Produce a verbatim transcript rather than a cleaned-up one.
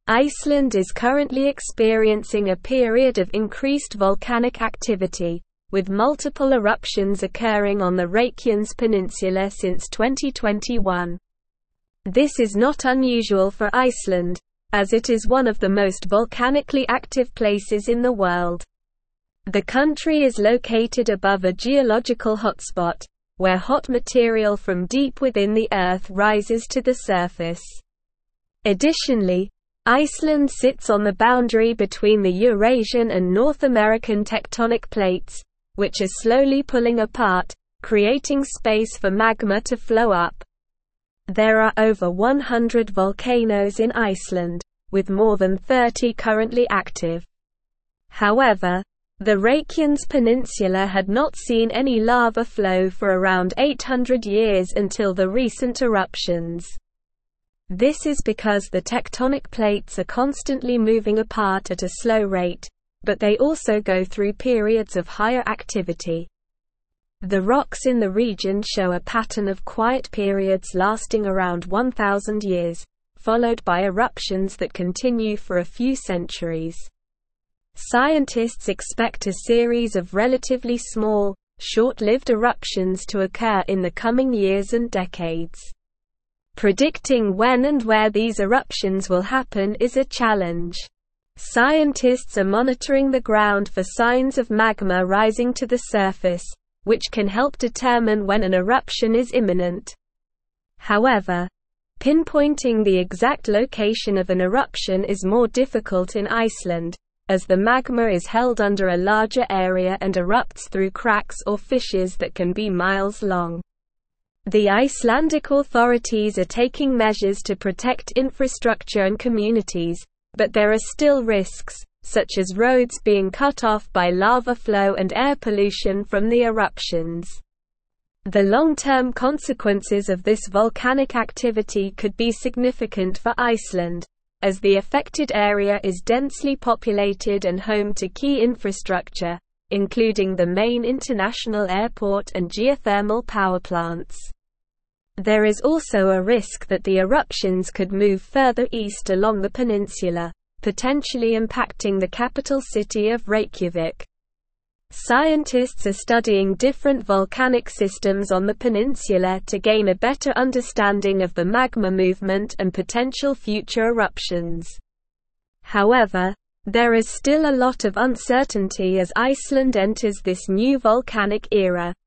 Iceland is currently experiencing a period of increased volcanic activity, with multiple eruptions occurring on the Reykjanes Peninsula since twenty twenty-one. This is not unusual for Iceland, as it is one of the most volcanically active places in the world. The country is located above a geological hotspot, where hot material from deep within the Earth rises to the surface. Additionally, Iceland sits on the boundary between the Eurasian and North American tectonic plates, which are slowly pulling apart, creating space for magma to flow up. There are over one hundred volcanoes in Iceland, with more than thirty currently active. However, the Reykjanes Peninsula had not seen any lava flow for around eight hundred years until the recent eruptions. This is because the tectonic plates are constantly moving apart at a slow rate, but they also go through periods of higher activity. The rocks in the region show a pattern of quiet periods lasting around one thousand years, followed by eruptions that continue for a few centuries. Scientists expect a series of relatively small, short-lived eruptions to occur in the coming years and decades. Predicting when and where these eruptions will happen is a challenge. Scientists are monitoring the ground for signs of magma rising to the surface, which can help determine when an eruption is imminent. However, pinpointing the exact location of an eruption is more difficult in Iceland, as the magma is held under a larger area and erupts through cracks or fissures that can be miles long. The Icelandic authorities are taking measures to protect infrastructure and communities, but there are still risks, such as roads being cut off by lava flow and air pollution from the eruptions. The long-term consequences of this volcanic activity could be significant for Iceland, as the affected area is densely populated and home to key infrastructure, including the main international airport and geothermal power plants. There is also a risk that the eruptions could move further east along the peninsula, potentially impacting the capital city of Reykjavik. Scientists are studying different volcanic systems on the peninsula to gain a better understanding of the magma movement and potential future eruptions. However, there is still a lot of uncertainty as Iceland enters this new volcanic era.